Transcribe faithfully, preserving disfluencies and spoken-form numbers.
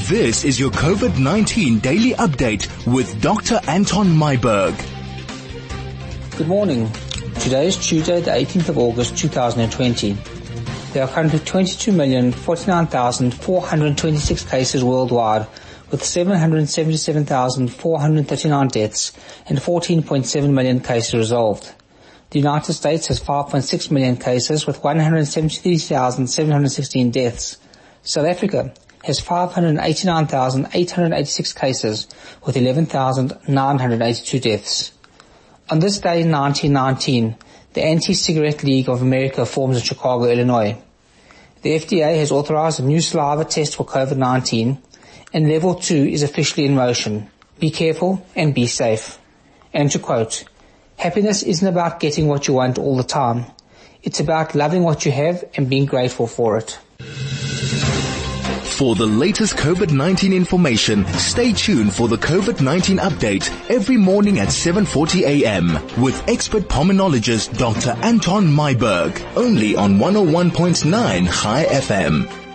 This is your COVID nineteen daily update with Doctor Anton Myburgh. Good morning. Today is Tuesday, the eighteenth of August, two thousand twenty. There are currently twenty-two million forty-nine thousand four hundred twenty-six cases worldwide, with seven hundred seventy-seven thousand four hundred thirty-nine deaths and fourteen point seven million cases resolved. The United States has five point six million cases with one hundred seventy-three thousand seven hundred sixteen deaths. South Africa has five hundred eighty-nine thousand eight hundred eighty-six cases with eleven thousand nine hundred eighty-two deaths. On this day in nineteen nineteen, the Anti-Cigarette League of America forms in Chicago, Illinois. The F D A has authorized a new saliva test for COVID nineteen, and level two is officially in motion. Be careful and be safe. And to quote, "Happiness isn't about getting what you want all the time. It's about loving what you have and being grateful for it." For the latest COVID nineteen information, stay tuned for the COVID nineteen update every morning at seven forty a.m. with expert pulmonologist Doctor Anton Myburgh, only on one oh one point nine Chai F M.